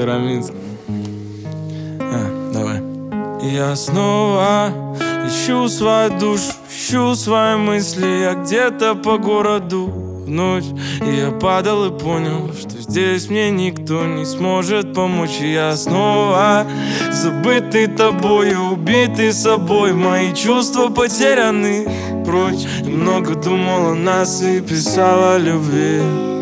Караминск. Давай. Я снова ищу свою душу, ищу свои мысли. Я где-то по городу в ночь. И я падал и понял, что здесь мне никто не сможет помочь. И я снова забытый тобою, убитый собой. Мои чувства потеряны прочь. И много думал о нас и писал о любви.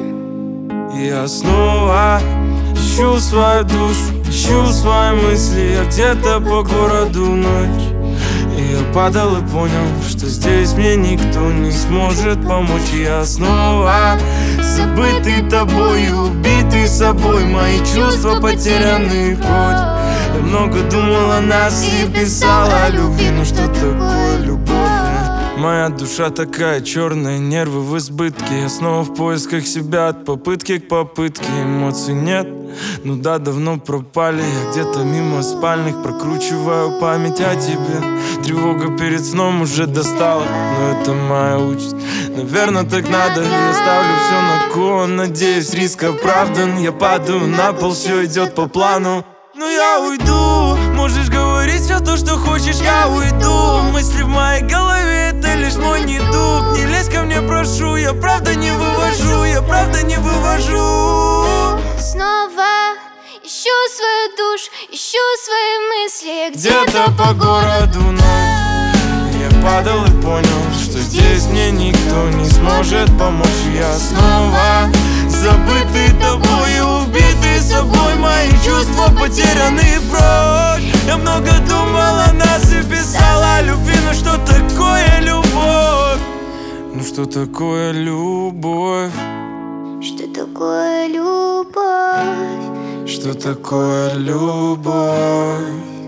И я снова ищу свою душу, ищу свои мысли. Я где-то по городу ночь. И я падал и понял, что здесь мне никто не сможет помочь. И я снова забытый тобой, убитый собой. Мои чувства потеряны прочь. Я много думал о нас и писал о любви. Ну что такое любовь? Моя душа такая черная, нервы в избытке. Я снова в поисках себя, от попытки к попытке. Эмоций нет, ну да, давно пропали. Я где-то мимо спальных прокручиваю память о тебе. Тревога перед сном уже достала, но это моя участь. Наверное, так надо, я ставлю все на кон. Надеюсь, риск оправдан. Я падаю на пол, все идет по плану. Но я уйду, можешь говорить все то, что хочешь, я уйду. Мысли в моей голове, это лишь мой недуг. Не лезь ко мне, прошу, я правда не вывожу, я правда не вывожу. Снова ищу свою душу, ищу свои мысли. Где-то по городу ночь. Я падал и понял, что здесь мне никто не сможет помочь. Я снова забытый тобой, убитый собой. Мои чувства потеряны прочь. Я много думал о нас и писал о любви. Ну что такое любовь? Ну что такое любовь? Что такое любовь? Что такое любовь?